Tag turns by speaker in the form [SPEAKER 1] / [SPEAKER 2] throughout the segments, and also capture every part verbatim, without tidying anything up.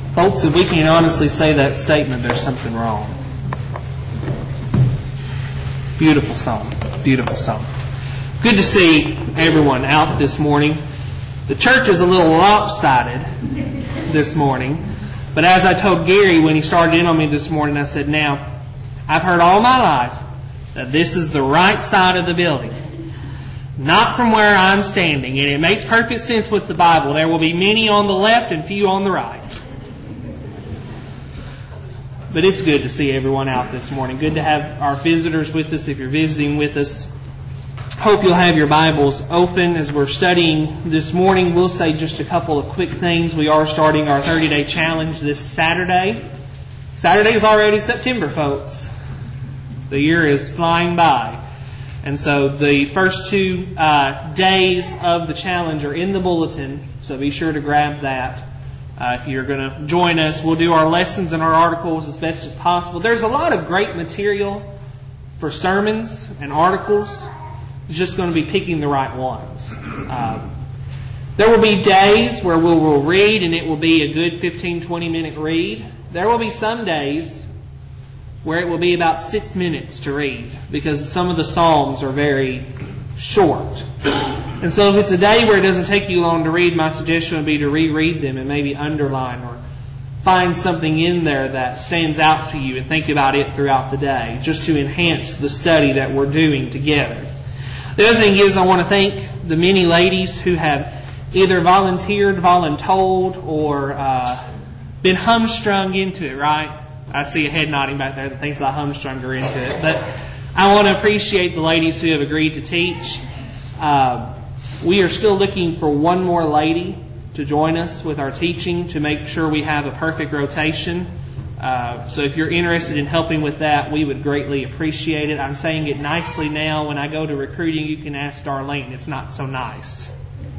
[SPEAKER 1] Folks, if we can honestly say that statement, there's something wrong. Beautiful song. Beautiful song. Good to see everyone out this morning. The church is a little lopsided this morning. But as I told Gary when he started in on me this morning, I said, now, I've heard all my life that this is the right side of the building. Not from where I'm standing. And it makes perfect sense with the Bible. There will be many on the left and few on the right. But it's good to see everyone out this morning. Good to have our visitors with us if you're visiting with us. Hope you'll have your Bibles open as we're studying this morning. We'll say just a couple of quick things. We are starting our thirty-day challenge this Saturday. Saturday is already September, folks. The year is flying by. And so the first two uh, days of the challenge are in the bulletin, so be sure to grab that. Uh, if you're going to join us, we'll do our lessons and our articles as best as possible. There's a lot of great material for sermons and articles. It's just going to be picking the right ones. Um, there will be days where we will read and it will be a good fifteen, twenty minute read. There will be some days where it will be about six minutes to read because some of the Psalms are very short. And so if it's a day where it doesn't take you long to read, my suggestion would be to reread them and maybe underline or find something in there that stands out to you and think about it throughout the day, just to enhance the study that we're doing together. The other thing is I want to thank the many ladies who have either volunteered, voluntold, or uh, been humstrung into it, right? I see a head nodding back there that thinks I humstrung her into it. But I want to appreciate the ladies who have agreed to teach. Uh, we are still looking for one more lady to join us with our teaching to make sure we have a perfect rotation. Uh, so if you're interested in helping with that, we would greatly appreciate it. I'm saying it nicely now. When I go to recruiting, you can ask Darlene. It's not so nice.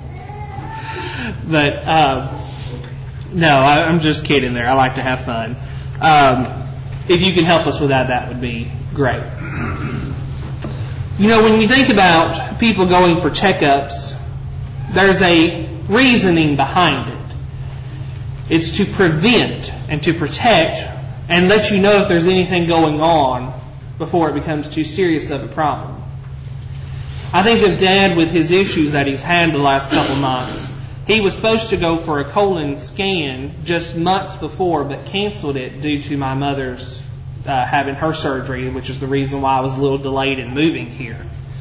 [SPEAKER 1] But uh, no, I, I'm just kidding there. I like to have fun. Um, if you can help us with that, that would be great. You know, when you think about people going for checkups, there's a reasoning behind it. It's to prevent and to protect and let you know if there's anything going on before it becomes too serious of a problem. I think of Dad with his issues that he's had the last couple months. He was supposed to go for a colon scan just months before, but canceled it due to my mother's uh, having her surgery, which is the reason why I was a little delayed in moving here.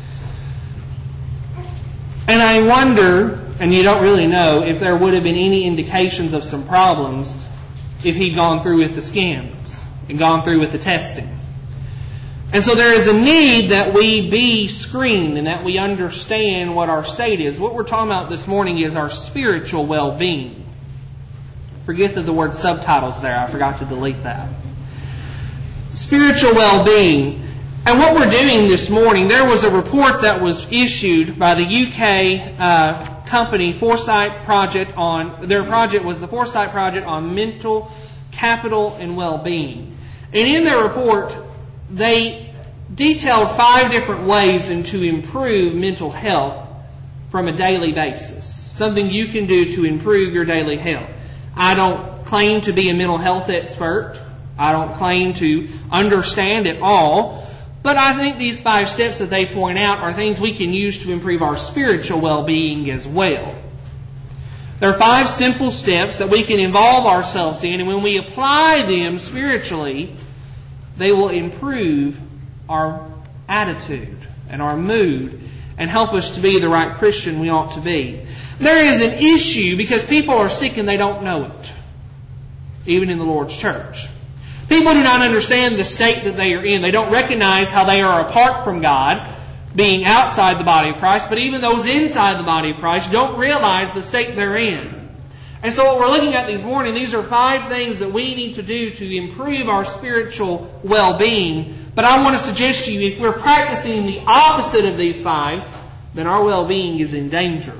[SPEAKER 1] And I wonder, and you don't really know, if there would have been any indications of some problems if he'd gone through with the scans and gone through with the testing. And so there is a need that we be screened and that we understand what our state is. What we're talking about this morning is our spiritual well-being. Forget that the word subtitles there. I forgot to delete that. Spiritual well-being. And what we're doing this morning, there was a report that was issued by the U K uh, company Foresight Project on, their project was the Foresight Project on Mental Capital and Well-being. And in their report, they detailed five different ways in to improve mental health from a daily basis. Something you can do to improve your daily health. I don't claim to be a mental health expert. I don't claim to understand it all. But I think these five steps that they point out are things we can use to improve our spiritual well-being as well. There are five simple steps that we can involve ourselves in, and when we apply them spiritually, they will improve our attitude and our mood and help us to be the right Christian we ought to be. There is an issue because people are sick and they don't know it, even in the Lord's church. People do not understand the state that they are in. They don't recognize how they are apart from God, being outside the body of Christ, but even those inside the body of Christ don't realize the state they're in. And so what we're looking at this morning, these are five things that we need to do to improve our spiritual well-being. But I want to suggest to you, if we're practicing the opposite of these five, then our well-being is in danger.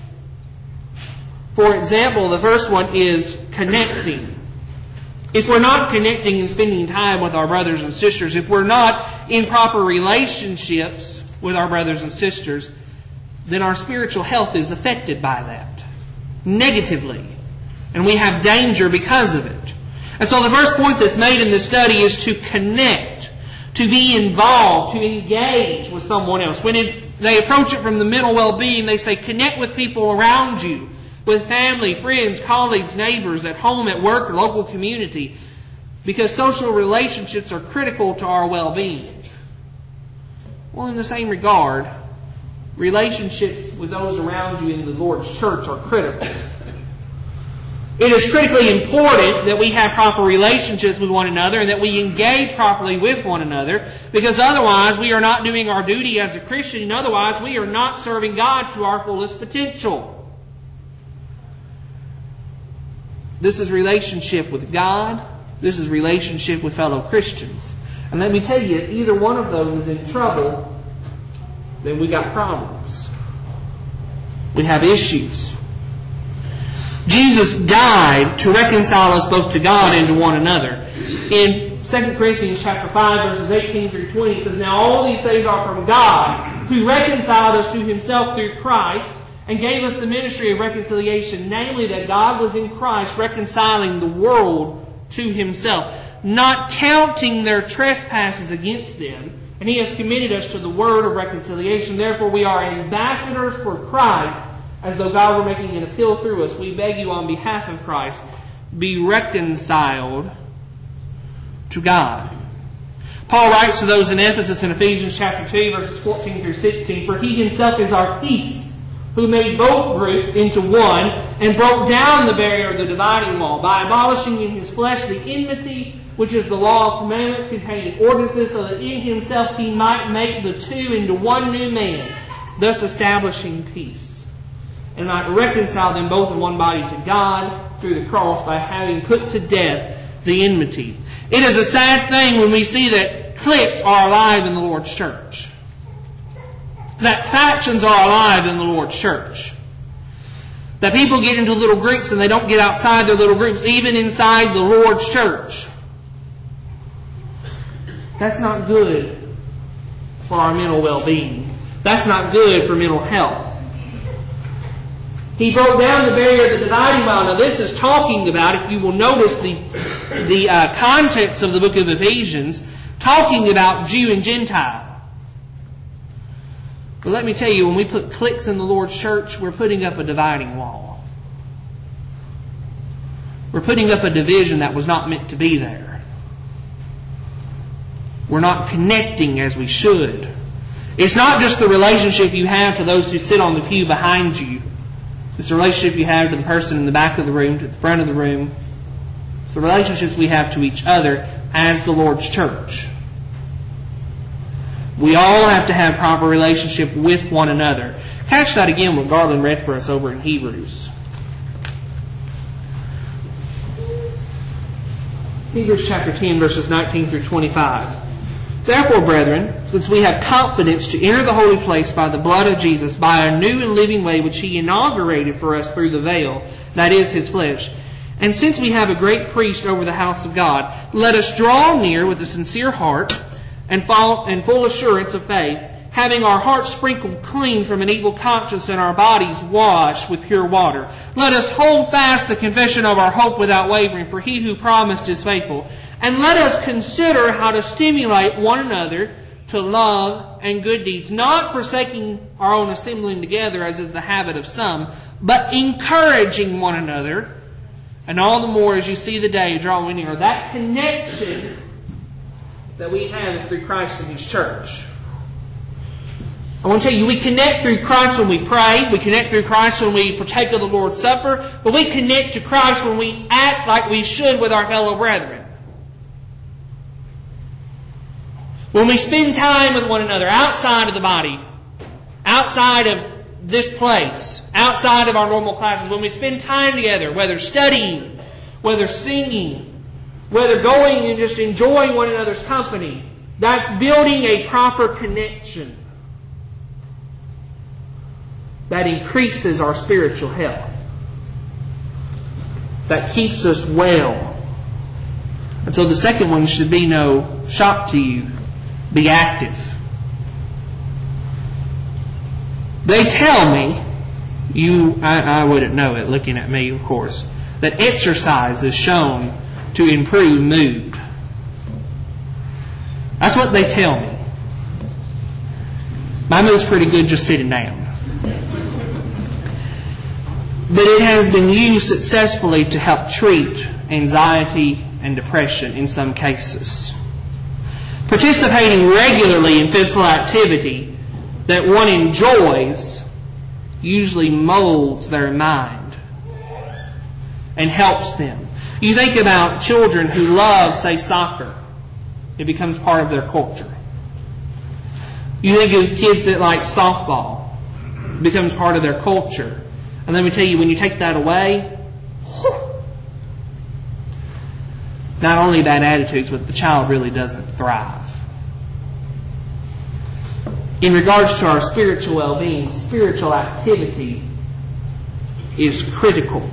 [SPEAKER 1] For example, the first one is connecting. If we're not connecting and spending time with our brothers and sisters, if we're not in proper relationships with our brothers and sisters, then our spiritual health is affected by that negatively. And we have danger because of it. And so the first point that's made in this study is to connect, to be involved, to engage with someone else. When it, they approach it from the mental well-being, they say connect with people around you, with family, friends, colleagues, neighbors, at home, at work, or local community, because social relationships are critical to our well-being. Well, in the same regard, relationships with those around you in the Lord's church are critical. It is critically important that we have proper relationships with one another and that we engage properly with one another, because otherwise we are not doing our duty as a Christian, and otherwise we are not serving God to our fullest potential. This is relationship with God. This is relationship with fellow Christians. And let me tell you, if either one of those is in trouble, then we got problems. We have issues. Jesus died to reconcile us both to God and to one another. In Second Corinthians chapter five, verses eighteen through twenty, it says, "Now all these things are from God, who reconciled us to Himself through Christ, and gave us the ministry of reconciliation, namely that God was in Christ reconciling the world to Himself, not counting their trespasses against them, and He has committed us to the word of reconciliation. Therefore we are ambassadors for Christ, as though God were making an appeal through us. We beg you on behalf of Christ, be reconciled to God." Paul writes to those in Ephesus in Ephesians chapter two, verses fourteen through sixteen, "For He Himself is our peace, who made both groups into one, and broke down the barrier of the dividing wall, by abolishing in His flesh the enmity, which is the law of commandments contained in ordinances, so that in Himself He might make the two into one new man, thus establishing peace, and might reconcile them both in one body to God through the cross, by having put to death the enmity." It is a sad thing when we see that cliques are alive in the Lord's church, that factions are alive in the Lord's church, that people get into little groups and they don't get outside their little groups, even inside the Lord's church. That's not good for our mental well-being. That's not good for mental health. He broke down the barrier of the dividing wall. Now this is talking about, if you will notice the, the uh, context of the book of Ephesians, talking about Jew and Gentile. But let me tell you, when we put cliques in the Lord's church, we're putting up a dividing wall. We're putting up a division that was not meant to be there. We're not connecting as we should. It's not just the relationship you have to those who sit on the pew behind you. It's the relationship you have to the person in the back of the room, to the front of the room. It's the relationships we have to each other as the Lord's church. We all have to have proper relationship with one another. Catch that again what Garland read for us over in Hebrews. Hebrews chapter ten, verses nineteen through twenty-five. "Therefore, brethren, since we have confidence to enter the holy place by the blood of Jesus, by a new and living way which He inaugurated for us through the veil, that is His flesh, and since we have a great priest over the house of God, let us draw near with a sincere heart and full assurance of faith, having our hearts sprinkled clean from an evil conscience and our bodies washed with pure water. Let us hold fast the confession of our hope without wavering, for He who promised is faithful. And let us consider how to stimulate one another to love and good deeds, not forsaking our own assembling together, as is the habit of some, but encouraging one another, and all the more as you see the day drawing near." That connection that we have is through Christ and His church. I want to tell you, we connect through Christ when we pray. We connect through Christ when we partake of the Lord's Supper. But we connect to Christ when we act like we should with our fellow brethren. When we spend time with one another outside of the body, outside of this place, outside of our normal classes, when we spend time together, whether studying, whether singing, whether going and just enjoying one another's company, that's building a proper connection that increases our spiritual health, that keeps us well. And so the second one should be no shock to you. Be active. They tell me, you, I, I wouldn't know it looking at me, of course, that exercise is shown to improve mood. That's what they tell me. My mood's pretty good just sitting down. But it has been used successfully to help treat anxiety and depression in some cases. Participating regularly in physical activity that one enjoys usually molds their mind and helps them. You think about children who love, say, soccer. It becomes part of their culture. You think of kids that like softball. It becomes part of their culture. And let me tell you, when you take that away, whew, not only bad attitudes, but the child really doesn't thrive. In regards to our spiritual well-being, spiritual activity is critical.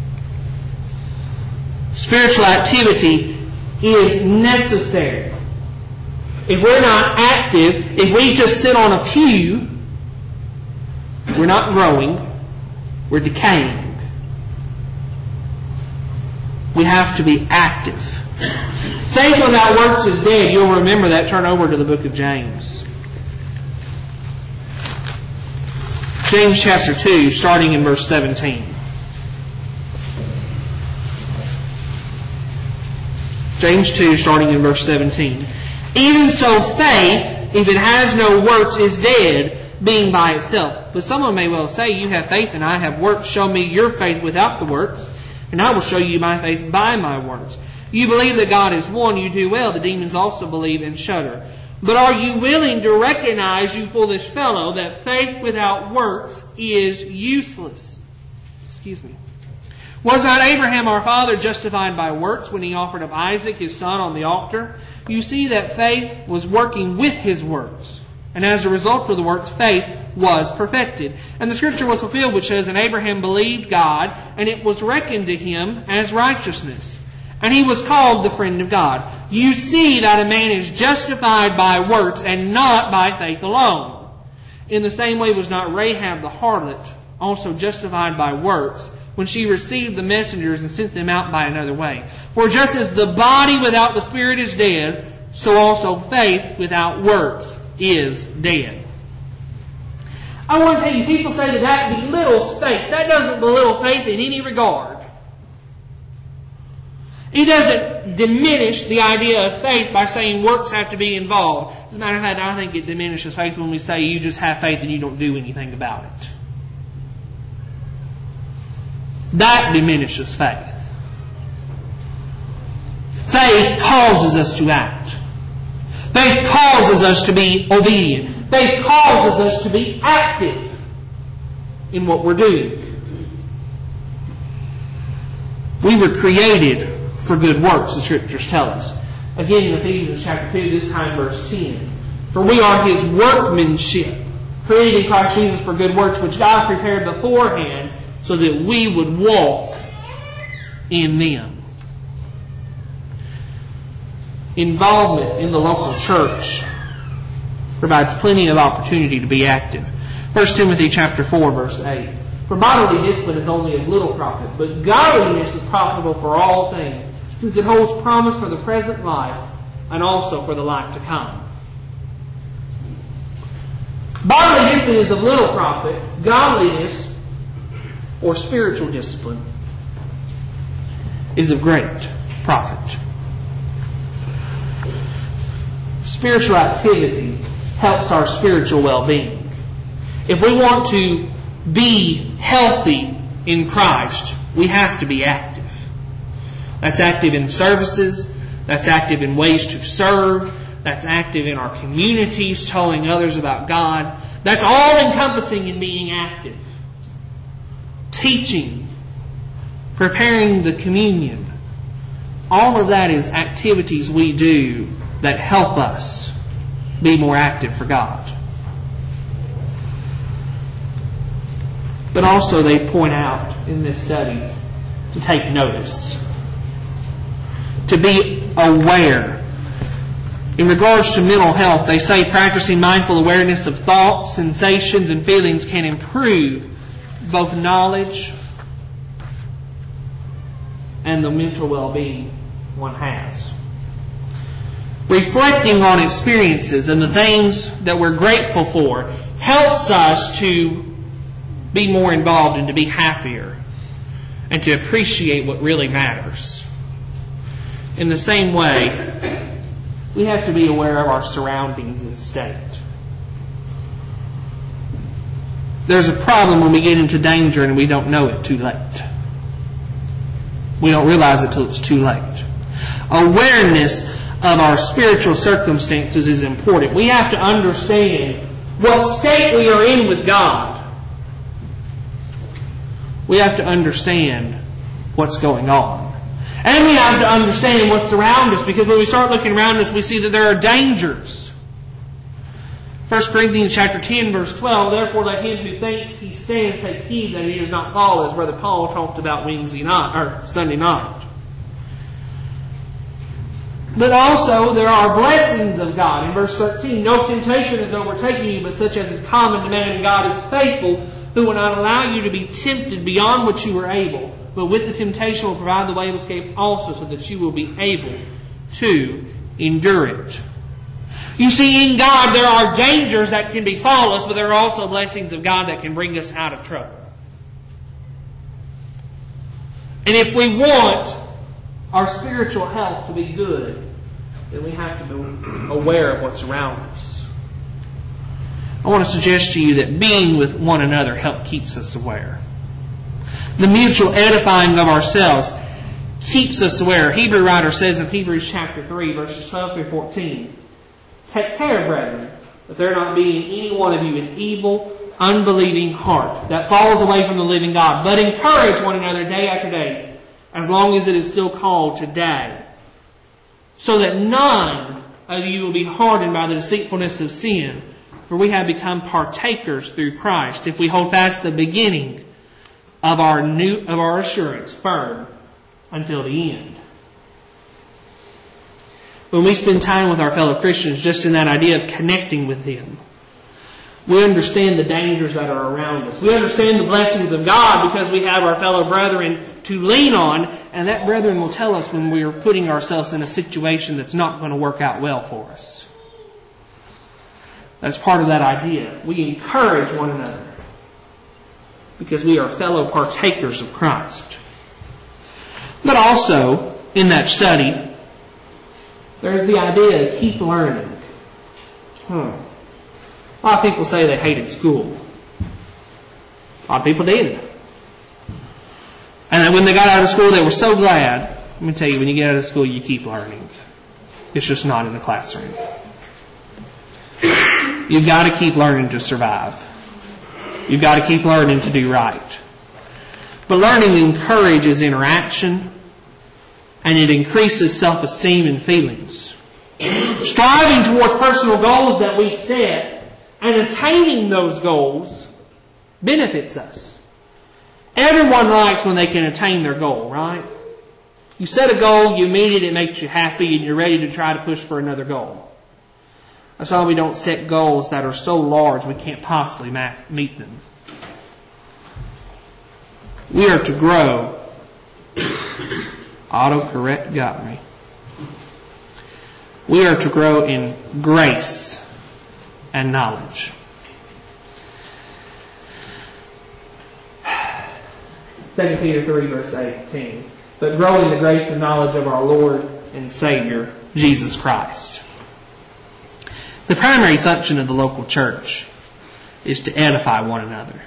[SPEAKER 1] Spiritual activity is necessary. If we're not active, if we just sit on a pew, we're not growing, we're decaying. We have to be active. Faith without works is dead. You'll remember that. Turn over to the book of James. James chapter two, starting in verse seventeen. James two, starting in verse seventeen. Even so, faith, if it has no works, is dead, being by itself. But someone may well say, you have faith and I have works. Show me your faith without the works, and I will show you my faith by my works. You believe that God is one, you do well. The demons also believe and shudder. But are you willing to recognize, you foolish fellow, that faith without works is useless? Excuse me. Was not Abraham our father justified by works when he offered up Isaac his son on the altar? You see that faith was working with his works. And as a result of the works, faith was perfected. And the scripture was fulfilled which says, and Abraham believed God, and it was reckoned to him as righteousness. And he was called the friend of God. You see that a man is justified by works and not by faith alone. In the same way was not Rahab the harlot also justified by works when she received the messengers and sent them out by another way? For just as the body without the spirit is dead, so also faith without works is dead. I want to tell you, people say that that belittles faith. That doesn't belittle faith in any regard. It doesn't diminish the idea of faith by saying works have to be involved. As a matter of fact, I think it diminishes faith when we say you just have faith and you don't do anything about it. That diminishes faith. Faith causes us to act. Faith causes us to be obedient. Faith causes us to be active in what we're doing. We were created for good works, the scriptures tell us. Again in Ephesians chapter two, this time verse ten. For we are His workmanship, created in Christ Jesus for good works, which God prepared beforehand so that we would walk in them. Involvement in the local church provides plenty of opportunity to be active. First Timothy chapter four, verse eight. For bodily discipline is only of little profit, but godliness is profitable for all things, since it holds promise for the present life and also for the life to come. Bodily discipline is of little profit. Godliness, or spiritual discipline, is of great profit. Spiritual activity helps our spiritual well-being. If we want to be healthy in Christ, we have to be active. That's active in services. That's active in ways to serve. That's active in our communities, telling others about God. That's all encompassing in being active. Teaching, preparing the communion. All of that is activities we do that help us be more active for God. But also they point out in this study to take notice. To be aware. In regards to mental health, they say practicing mindful awareness of thoughts, sensations, and feelings can improve both knowledge and the mental well-being one has. Reflecting on experiences and the things that we're grateful for helps us to be more involved and to be happier and to appreciate what really matters. In the same way, we have to be aware of our surroundings and state. There's a problem when we get into danger and we don't know it too late. We don't realize it till it's too late. Awareness of our spiritual circumstances is important. We have to understand what state we are in with God. We have to understand what's going on. And we have to understand what's around us, because when we start looking around us, we see that there are dangers. First Corinthians chapter ten, verse twelve, therefore let him who thinks he stands take heed that he does not fall, as Brother Paul talked about Wednesday night, or Sunday night. But also there are blessings of God. In verse thirteen, no temptation has overtaken you, but such as is common to man, and God is faithful, who will not allow you to be tempted beyond what you are able, but with the temptation will provide the way of escape also, so that you will be able to endure it. You see, in God there are dangers that can befall us, but there are also blessings of God that can bring us out of trouble. And if we want our spiritual health to be good, then we have to be aware of what's around us. I want to suggest to you that being with one another helps keeps us aware. The mutual edifying of ourselves keeps us aware. Hebrew writer says in Hebrews chapter three, verses twelve through fourteen, take care, brethren, that there not be in any one of you an evil, unbelieving heart that falls away from the living God, but encourage one another day after day, as long as it is still called today, so that none of you will be hardened by the deceitfulness of sin. For we have become partakers through Christ, if we hold fast the beginning of our new of our assurance firm until the end. When we spend time with our fellow Christians, just in that idea of connecting with them, we understand the dangers that are around us. We understand the blessings of God because we have our fellow brethren to lean on, and that brethren will tell us when we are putting ourselves in a situation that's not going to work out well for us. That's part of that idea. We encourage one another because we are fellow partakers of Christ. But also, in that study, there's the idea of keep learning. Hmm. A lot of people say they hated school. A lot of people did. And then when they got out of school, they were so glad. Let me tell you, when you get out of school, you keep learning. It's just not in the classroom. You've got to keep learning to survive. You've got to keep learning to do right. But learning encourages interaction, and it increases self-esteem and feelings. Striving toward personal goals that we set and attaining those goals benefits us. Everyone likes when they can attain their goal, right? You set a goal, you meet it, it makes you happy, and you're ready to try to push for another goal. That's why we don't set goals that are so large we can't possibly meet them. We are to grow. Autocorrect got me. We are to grow in grace and knowledge. Second Peter three, verse eighteen. But grow in the grace and knowledge of our Lord and Savior, Jesus Christ. The primary function of the local church is to edify one another.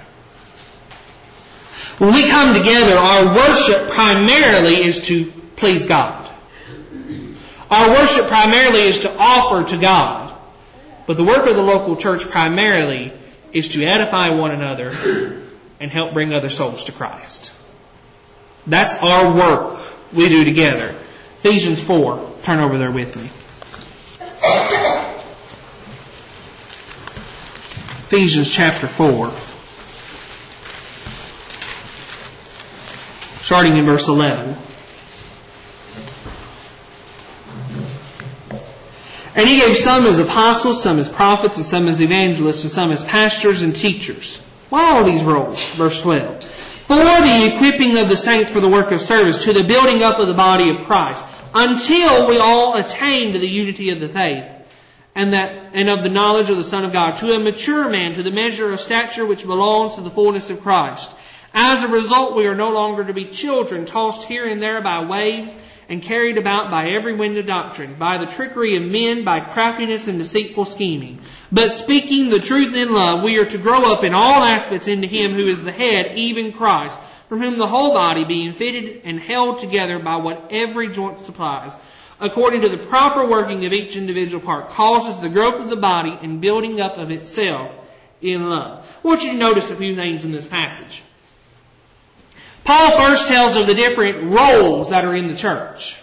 [SPEAKER 1] When we come together, our worship primarily is to please God. Our worship primarily is to offer to God. But the work of the local church primarily is to edify one another and help bring other souls to Christ. That's our work we do together. Ephesians four. Turn over there with me. Ephesians chapter four. Starting in verse eleven. And he gave some as apostles, some as prophets, and some as evangelists, and some as pastors and teachers. Why all these roles? Verse twelve. For the equipping of the saints for the work of service, to the building up of the body of Christ, until we all attain to the unity of the faith, and that and of the knowledge of the Son of God, to a mature man, to the measure of stature which belongs to the fullness of Christ. As a result, we are no longer to be children, tossed here and there by waves, and carried about by every wind of doctrine, by the trickery of men, by craftiness and deceitful scheming. But speaking the truth in love, we are to grow up in all aspects into Him who is the head, even Christ, from whom the whole body, being fitted and held together by what every joint supplies, according to the proper working of each individual part, causes the growth of the body and building up of itself in love. I want you to notice a few things in this passage. Paul first tells of the different roles that are in the church.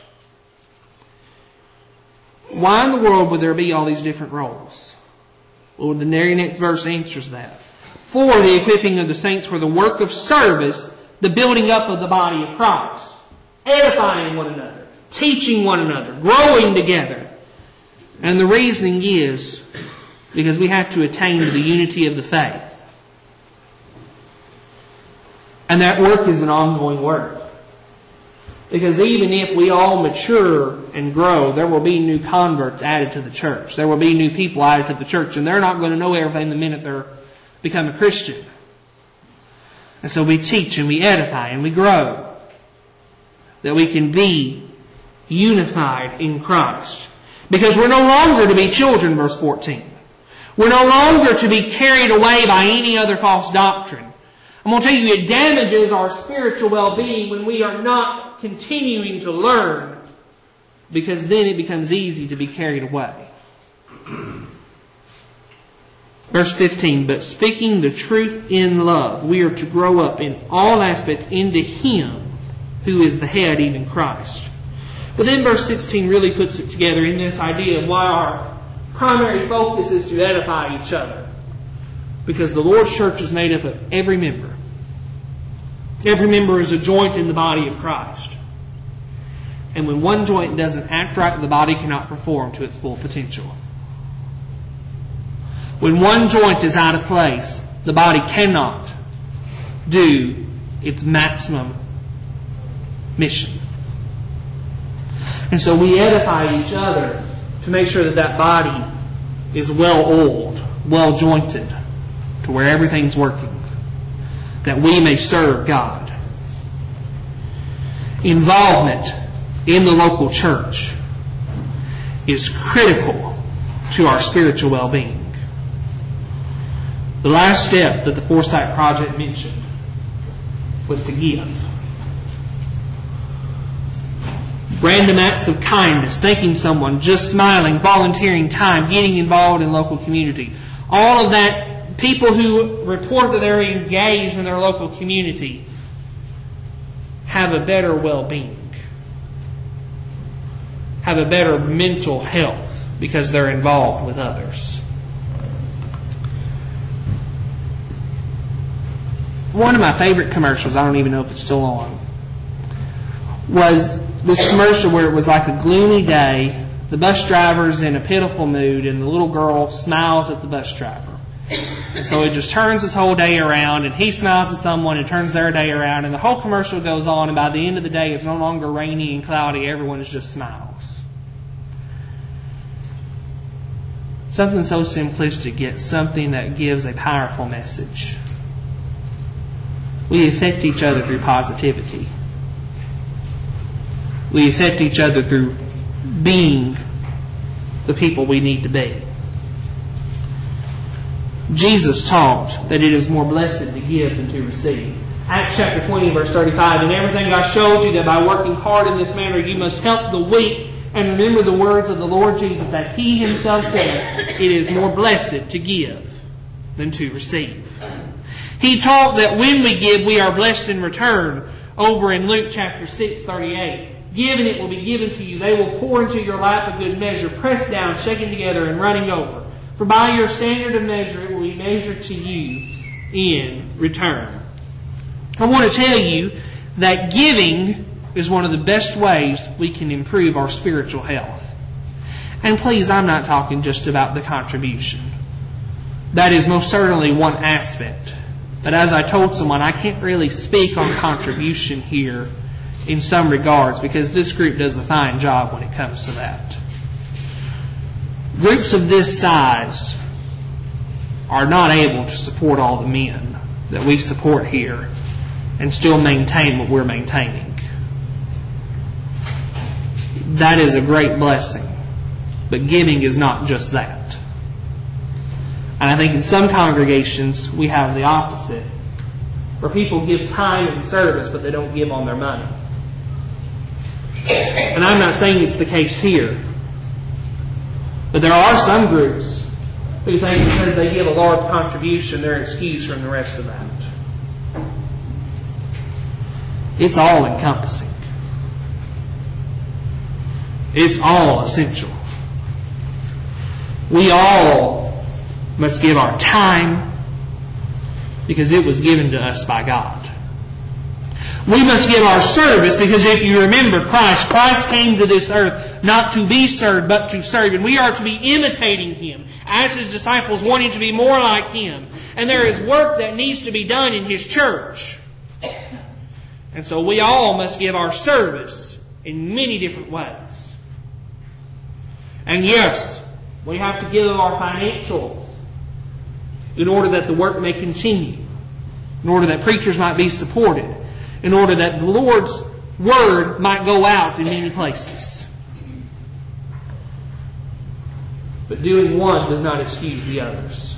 [SPEAKER 1] Why in the world would there be all these different roles? Well, the very next verse answers that. For the equipping of the saints for the work of service, the building up of the body of Christ, edifying one another, teaching one another, growing together. And the reasoning is because we have to attain to the unity of the faith. And that work is an ongoing work. Because even if we all mature and grow, there will be new converts added to the church. There will be new people added to the church. And they're not going to know everything the minute they become a Christian. And so we teach and we edify and we grow. That we can be unified in Christ. Because we're no longer to be children, verse fourteen. We're no longer to be carried away by any other false doctrine. I'm going to tell you, it damages our spiritual well-being when we are not continuing to learn, because then it becomes easy to be carried away. Verse fifteen, but speaking the truth in love, we are to grow up in all aspects into Him who is the head, even Christ. But then verse sixteen really puts it together in this idea of why our primary focus is to edify each other. Because the Lord's church is made up of every member. Every member is a joint in the body of Christ. And when one joint doesn't act right, the body cannot perform to its full potential. When one joint is out of place, the body cannot do its maximum mission. And so we edify each other to make sure that that body is well oiled, well jointed, to where everything's working, that we may serve God. Involvement in the local church is critical to our spiritual well-being. The last step that the Foresight Project mentioned was to give. Random acts of kindness, thanking someone, just smiling, volunteering time, getting involved in local community. All of that, people who report that they're engaged in their local community have a better well-being, have a better mental health because they're involved with others. One of my favorite commercials, I don't even know if it's still on, was this commercial where it was like a gloomy day, the bus driver's in a pitiful mood, and the little girl smiles at the bus driver. And so it just turns his whole day around, and he smiles at someone and turns their day around, and the whole commercial goes on, and by the end of the day it's no longer rainy and cloudy, everyone just smiles. Something so simplistic, yet something that gives a powerful message. We affect each other through positivity. We affect each other through being the people we need to be. Jesus taught that it is more blessed to give than to receive. Acts chapter twenty, verse thirty-five, "In everything I showed you that by working hard in this manner you must help the weak, and remember the words of the Lord Jesus, that He Himself said, it is more blessed to give than to receive." He taught that when we give, we are blessed in return. Over in Luke chapter six, thirty-eight, "Give and it will be given to you. They will pour into your lap a good measure, pressed down, shaken together, and running over. For by your standard of measure it will be measured to you in return." I want to tell you that giving is one of the best ways we can improve our spiritual health. And please, I'm not talking just about the contribution. That is most certainly one aspect. But as I told someone, I can't really speak on contribution here in some regards because this group does a fine job when it comes to that. Groups of this size are not able to support all the men that we support here and still maintain what we're maintaining. That is a great blessing. But giving is not just that. And I think in some congregations we have the opposite, where people give time and service but they don't give on their money. And I'm not saying it's the case here. But there are some groups who think because they give a large contribution, they're excused from the rest of that. It's all encompassing. It's all essential. We all must give our time because it was given to us by God. We must give our service because if you remember Christ, Christ came to this earth not to be served but to serve. And we are to be imitating Him as His disciples, wanting to be more like Him. And there is work that needs to be done in His church. And so we all must give our service in many different ways. And yes, we have to give of our financials in order that the work may continue, in order that preachers might be supported, in order that the Lord's Word might go out in many places. But doing one does not excuse the others.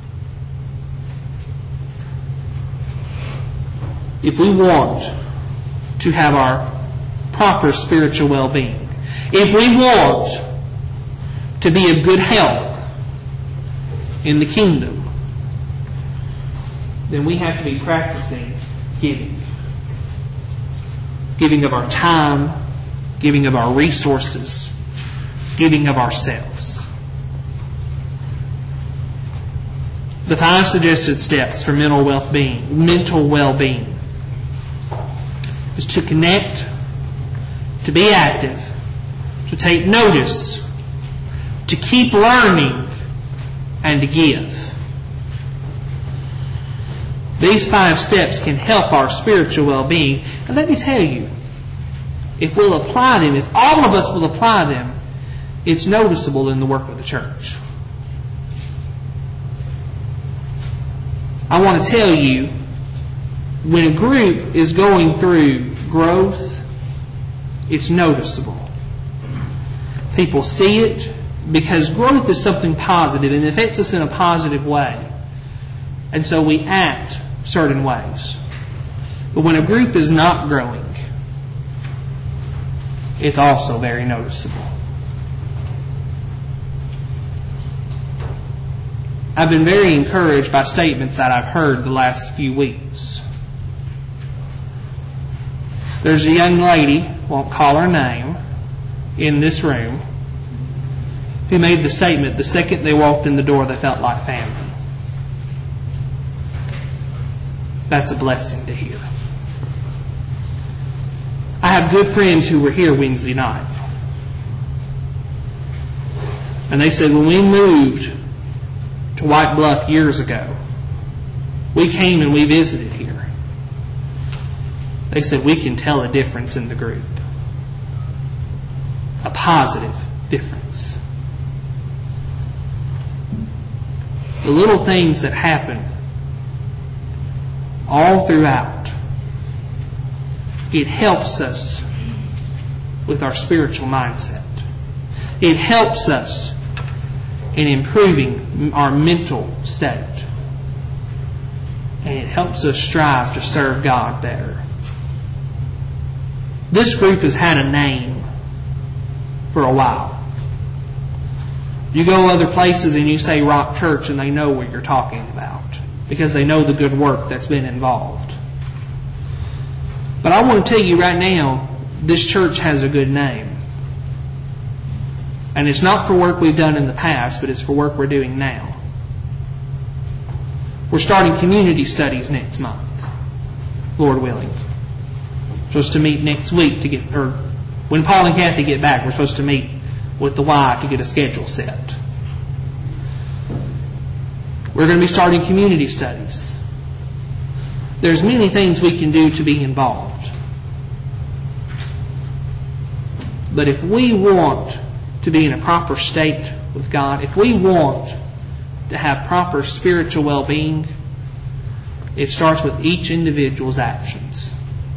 [SPEAKER 1] If we want to have our proper spiritual well-being, if we want to be of good health in the kingdom, then we have to be practicing giving. Giving of our time, giving of our resources, giving of ourselves. The five suggested steps for mental well-being, mental well-being is to connect, to be active, to take notice, to keep learning, and to give. These five steps can help our spiritual well-being. And let me tell you, if we'll apply them, if all of us will apply them, it's noticeable in the work of the church. I want to tell you, when a group is going through growth, it's noticeable. People see it because growth is something positive and it affects us in a positive way. And so we act certain ways. But when a group is not growing, it's also very noticeable. I've been very encouraged by statements that I've heard the last few weeks. There's a young lady, won't call her name, in this room, who made the statement the second they walked in the door they felt like family. That's a blessing to hear. I have good friends who were here Wednesday night. And they said when we moved to White Bluff years ago, we came and we visited here. They said we can tell a difference in the group. A positive difference. The little things that happen all throughout, it helps us with our spiritual mindset. It helps us in improving our mental state. And it helps us strive to serve God better. This group has had a name for a while. You go other places and you say Rock Church and they know what you're talking about because they know the good work that's been involved. But I want to tell you right now, this church has a good name. And it's not for work we've done in the past, but it's for work we're doing now. We're starting community studies next month, Lord willing. We're supposed to meet next week to get, or when Paul and Kathy get back, we're supposed to meet with the Y to get a schedule set. We're going to be starting community studies. There's many things we can do to be involved. But if we want to be in a proper state with God, if we want to have proper spiritual well-being, it starts with each individual's actions.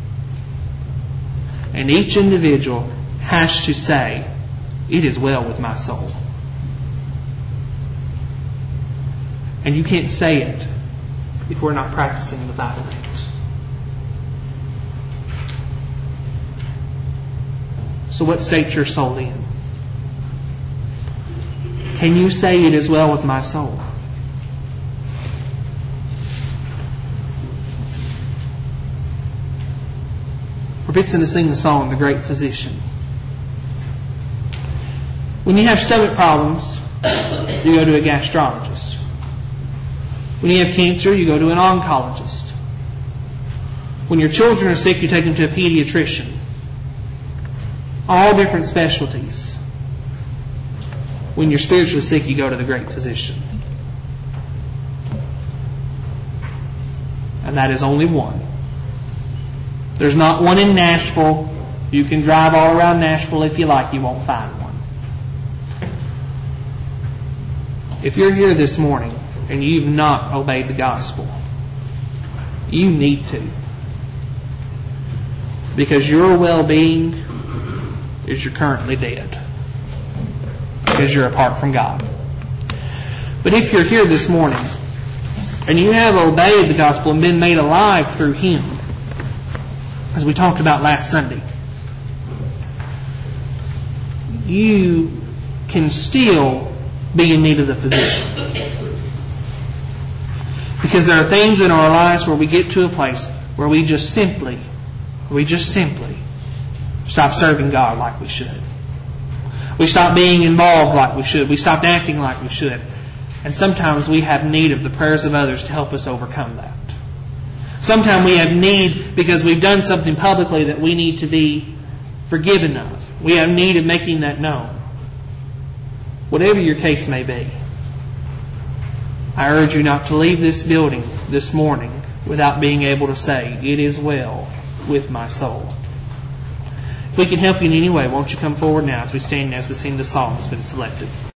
[SPEAKER 1] And each individual has to say, "It is well with my soul." And you can't say it if we're not practicing the five things. So what state's your soul in? Can you say it is well with my soul? We're fixing to sing the song, The Great Physician. When you have stomach problems, you go to a gastrologist. When you have cancer, you go to an oncologist. When your children are sick, you take them to a pediatrician. All different specialties. When you're spiritually sick, you go to the great physician. And that is only one. There's not one in Nashville. You can drive all around Nashville if you like. You won't find one. If you're here this morning and you've not obeyed the gospel, you need to. Because your well-being is you're currently dead. Because you're apart from God. But if you're here this morning and you have obeyed the gospel and been made alive through Him, as we talked about last Sunday, you can still be in need of the physician. Because there are things in our lives where we get to a place where we just simply, we just simply stop serving God like we should. We stop being involved like we should. We stop acting like we should. And sometimes we have need of the prayers of others to help us overcome that. Sometimes we have need because we've done something publicly that we need to be forgiven of. We have need of making that known. Whatever your case may be, I urge you not to leave this building this morning without being able to say, "It is well with my soul." If we can help you in any way, won't you come forward now as we stand and as we sing the song that's been selected.